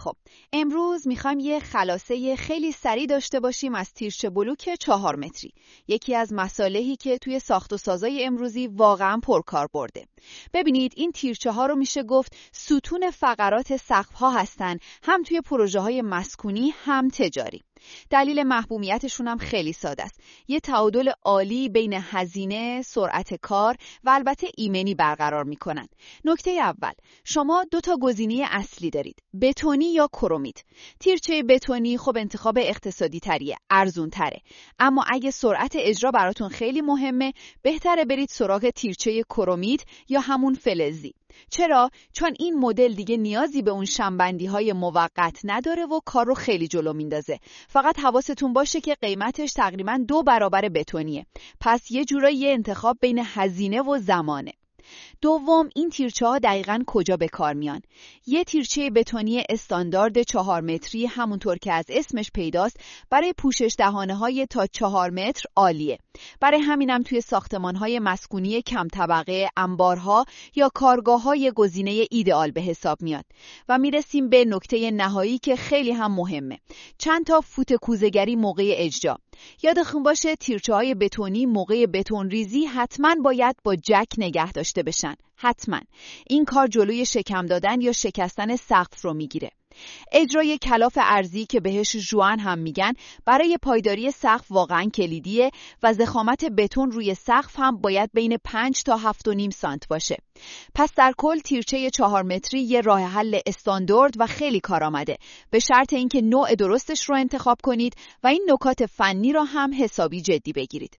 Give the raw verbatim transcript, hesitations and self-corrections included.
خب امروز میخوایم یه خلاصه خیلی سریع داشته باشیم از تیرچه بلوک چهار متری. یکی از مصالحی که توی ساخت و سازای امروزی واقعا پرکار برده. ببینید این تیرچه ها رو میشه گفت ستون فقرات سقف ها هستن، هم توی پروژه های مسکونی هم تجاری. دلیل محبومیتشون هم خیلی ساده است. یه تعادل عالی بین هزینه، سرعت کار و البته ایمنی برقرار میکنن. نکته اول، شما دو تا گزینه اصلی دارید، بتونی یا کرومیت. تیرچه بتونی خب انتخاب اقتصادی تریه، ارزون تره. اما اگه سرعت اجرا براتون خیلی مهمه، بهتره برید سراغ تیرچه کرومیت یا همون فلزی. چرا؟ چون این مدل دیگه نیازی به اون شمبندی‌های موقت نداره و کار رو خیلی جلو میندازه. فقط حواستون باشه که قیمتش تقریباً دو برابر بتونیه. پس یه جورایی یه انتخاب بین هزینه و زمانه. دوم، این تیرچه ها دقیقاً کجا به کار میان؟ یه تیرچه بتونی استاندارد چهار متری همونطور که از اسمش پیداست برای پوشش دهانه های تا چهار متر عالیه. برای همینم توی ساختمان های مسکونی کم طبقه، انبارها یا کارگاه های گزینه ایدئال به حساب میاد. و میرسیم به نکته نهایی که خیلی هم مهمه. چند تا فوت کوزه‌گری موقع اجرا. یادتون باشه تیرچه های بتونی موقع بتون ریزی حتما باید با جک نگه داشته بشن. حتما. این کار جلوی شکم دادن یا شکستن سقف رو میگیره. اجرای کلاف ارزی که بهش ژوئن هم میگن برای پایداری سقف واقعا کلیدیه و ضخامت بتون روی سقف هم باید بین پنج تا هفت و نیم سانت باشه. پس در کل تیرچه چهار متری یه راه حل استاندارد و خیلی کارآمده، به شرط اینکه نوع درستش رو انتخاب کنید و این نکات فنی رو هم حسابی جدی بگیرید.